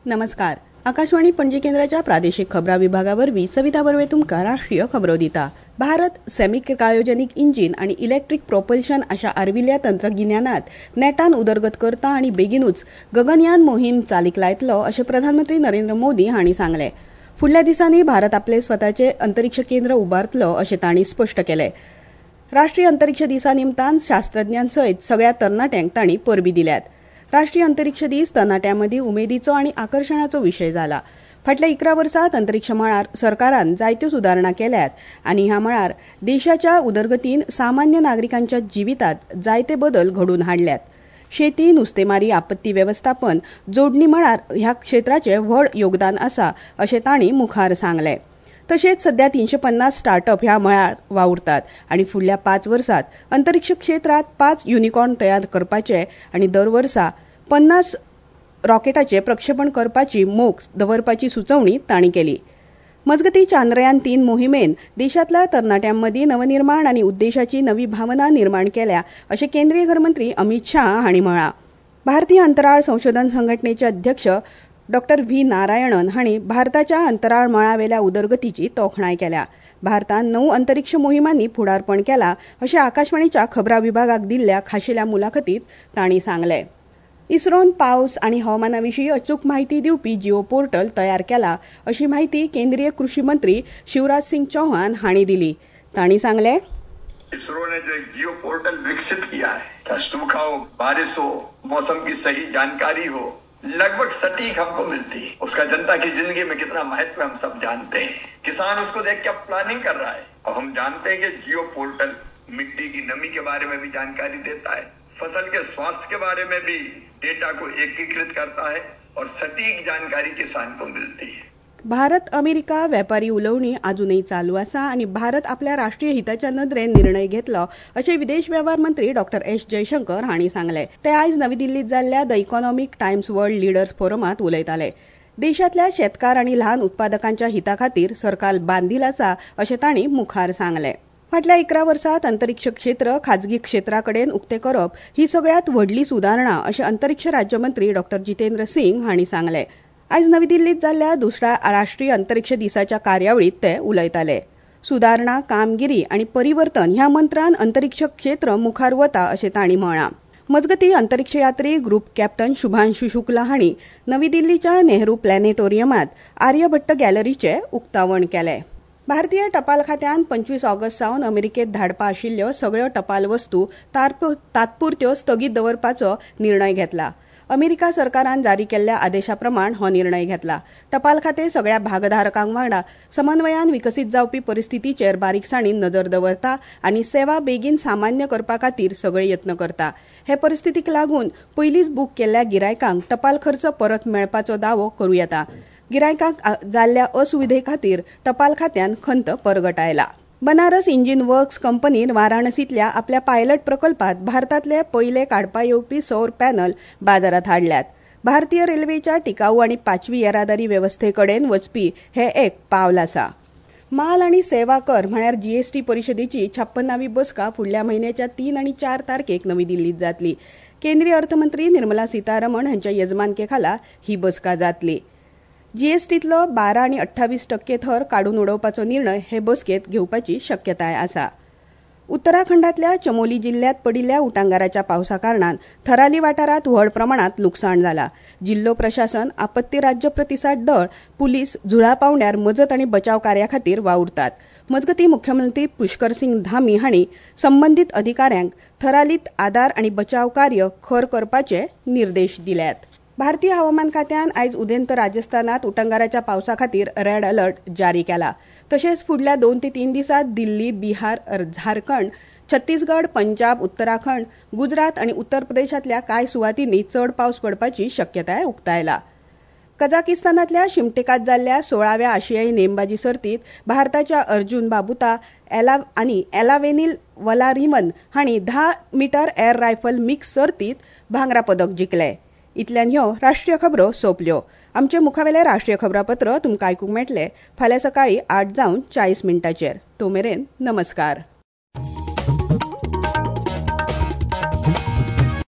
नमस्कार. आकाशवाणी पणजी केंद्राच्या प्रादेशिक खबरां विभागावरवीं सविता बर्वे तुमकां राष्ट्रीय खबरो दिता. भारत सेमी क्रायोजेनिक इंजिन आनी इलेक्ट्रीक प्रोपल्शन अशा आर्विल्ल्या तंत्रगिन्यानात नेटान उदरगत करता आनी बेगीनूच गगनयान मोहीम चालीक लायतलो अशें प्रधानमंत्री नरेंद्र मोदी हांणी सांगलें. फुडल्या दिसांनी भारत आपले स्वताचे अंतरीक्ष केंद्र उबारतलो अशें तांणी स्पश्ट केलें. राष्ट्रीय अंतरीक्ष दिसा निमतान शास्त्रज्ञांसयत सगळ्या तरणाट्यांक तांणी परबीं दिल्यात. राष्ट्रीय अंतरीक्ष दीस तरणाट्यांमदीं उमेदीचो आनी आकर्शणाचो विशय जाला. फाटल्या 11 वर्सांत अंतरीक्ष मळार सरकारान जायत्यो सुदारणा केल्यात आनी ह्या मळार देशाच्या उदरगतीन सामान्य नागरिकांच्या जिवितांत जायते बदल घडोवन हाडल्यात. शेती, नुस्तेमारी, आपत्ती वेवस्थापन, जोडणी मळार ह्या क्षेत्राचें व्हड योगदान आसा अशें तांणी मुखार सांगलें. तशेंच सध्या 350 स्टार्टअप ह्या मळार वावुरतात आनी फुडल्या 5 वर्सांत अंतरीक्ष क्षेत्रांत 5 युनिकॉर्न तयार करपाचे आनी दर वर्सा 50 रॉकेटाचें प्रक्षेपण करपाची मोख दवरपाची सुचोवणी तांणी केली. मजगतीं चांद्रयान-3 मोहिमेन देशांतल्या तरणाट्यांमदीं नवनिर्माण आनी उद्देशाची नवी भावना निर्माण केल्या अशें केंद्रीय गृहमंत्री अमित शाह हांणी म्हळां. भारतीय अंतराळ संशोधन संघटनेचे अध्यक्ष डॉ. व्ही. नारायणन हांणी भारताच्या अंतराळ मळावेल्या उदरगतीची तोखणाय केल्या. भारतान 9 अंतरीक्ष मोहिमांनी फुडारपण केलां अशें आकाशवाणीच्या खबरां विभागाक दिल्ल्या खाशेल्या मुलाखतींत तांणी सांगलें. इस्रोन पावस आनी हवामानाविशीं अचूक म्हायती दिवपी जिओ पोर्टल तयार केला अशी माहिती केंद्रीय कृषी मंत्री शिवराज सिंह चौहान हांणी दिली. तांणी सांगलें, इसरो ने जो एक जियो पोर्टल विकसित किया है, क्या सूखा हो, बारिश हो, मौसम की सही जानकारी हो, लगभग सटीक हमको मिलती है. उसका जनता की जिंदगी में कितना महत्व हम सब जानते हैं. किसान उसको देख के प्लानिंग कर रहा है और हम जानते हैं कि जियो पोर्टल मिट्टी की नमी के बारे में भी जानकारी देता है, फसल के स्वास्थ्य के बारे में भी डेटा को एकीकृत करता है और सटीक जानकारी किसान को मिलती है. भारत अमेरिका वेपारी उलोवणी अजूनही चालू आसा आनी भारत आपल्या राष्ट्रीय हिताच्या नदरेन निर्णय घेतलो अशें विदेश वेव्हार मंत्री डॉ. एस. जयशंकर हांणी सांगलें. ते आयज नवी दिल्लींत जाल्ल्या the Economic Times World Leaders फोरमांत उलयताले. देशांतल्या शेतकार आनी ल्हान उत्पादकांच्या हिता खातीर सरकार बांदील आसा अशें तांणी मुखार सांगलें. फाटल्या 11 वर्सांत अंतरीक्ष क्षेत्र खाजगी क्षेत्रा कडेन उक्तें करप ही सगळ्यांत व्हडली सुदारणा अशें अंतरीक्ष राज्यमंत्री डॉ. जितेंद्र सिंग हांणी सांगलें. आयज नवी दिल्लींत जाल्ल्या दुसऱ्या राष्ट्रीय अंतरीक्ष दिसाच्या कार्यावळींत ते उलयताले. सुदारणा, कामगिरी आनी परिवर्तन ह्या मंत्रान अंतरीक्ष क्षेत्र मुखार वता अशें तांणी म्हळां. मजगतीं अंतरीक्ष यात्री ग्रुप कॅप्टन शुभांशु शुक्ला हांणी नवी दिल्लीच्या नेहरू प्लॅनेटोरियमांत आर्यभट्ट गॅलरीचें उक्तावण केलें. भारतीय टपाल खात्यान 25 ऑगस्ट सावन अमेरिकेत धाडपा आशिल्ल्यो सगळ्यो टपाल वस्तू तात्पुरत्यो स्थगीत दवरपाचो निर्णय घेतला. अमेरिका सरकारान जारी केल्ल्या आदेशा प्रमाण हो निर्णय घेतला. टपाल खातें सगळ्या भागधारकांक वांगडा समन्वयान विकसीत जावपी परिस्थितीचेर बारीकसाणीन नदर दवरता आनी सेवा बेगीन सामान्य करपा खातीर सगळे यत्न करता. हे परिस्थितीक लागून पयलींच बूक केल्ल्या गिरायकांक टपाल खर्च परत मेळपाचो दावो करूं येता. गिरायकांक जाल्ल्या असुविधे खातीर टपाल खात्यान खंत परगटायला. बनारस इंजिन वर्क्स कंपनीन वाराणसींतल्या आपल्या पायलट प्रकल्पात भारतातले पयले काडपा येवपी सौर पॅनल बाजारात हाडल्यात. भारतीय रेल्वेच्या टिकाऊ आनी 5वी येरादारी वेवस्थे कडेन वचपी हे एक पावल आसा. माल आनी सेवा कर म्हळ्यार जीएसटी परिशदेची 56वी बसका फुडल्या म्हयन्याच्या 3 आनी 4 तारखेक नवी दिल्लींत जातली. केंद्रीय अर्थमंत्री निर्मला सीतारमण हांच्या येजमानके खाला ही बसका जातली. जीएसटीतलो 12 आनी 28% थर काडून उडोवपाचो निर्णय हे बसकेत घेवपाची शक्यताय आसा. उत्तराखंडातल्या चमोली जिल्ह्यात पडिल्ल्या उटंगाराच्या पावसा कारणान थराली वाठारांत व्हड प्रमाणात लुकसाण जाला. जिल्लो प्रशासन, आपत्ती राज्य प्रतिसाद दळ, पुलीस झुळा पावंड्यार मजत आनी बचाव कार्या खातीर वावुरतात. मजगतीं मुख्यमंत्री पुष्कर सिंग धामी हांणी संबंदीत अधिकाऱ्यांक थरालीत आदार आनी बचाव कार्य खर करपाचे निर्देश दिल्यात. भारतीय हवामान खात्यान आयज उदेंत राजस्थानात उटंगाराच्या पावसा खातीर रेड अलर्ट जारी केला. तशेंच फुडल्या 2 ते 3 दिसांत दिल्ली, बिहार, झारखंड, छत्तीसगड, पंजाब, उत्तराखंड, गुजरात आनी उत्तर प्रदेशातल्या कांय सुवातींनी चड पावस पडपाची शक्यताय उक्तायला. कझाकिस्तानातल्या शिमटेकात जाल्ल्या 16व्या आशियाई नेमबाजी सर्तीत भारताच्या अर्जुन बाबुता आनी एलावेनील वलारिवन हांणी 10 मीटर एअर रायफल मिक्स सर्तीत भांगरा पदक जिखलें. इतल्यान ह्यो राष्ट्रीय खबरो सोंपल्यो. आमचे मुखावेले राष्ट्रीय खबरापत्र तुमकां आयकूंक मेळटले फाल्यां सकाळीं 8:40 तो मेरेन नमस्कार.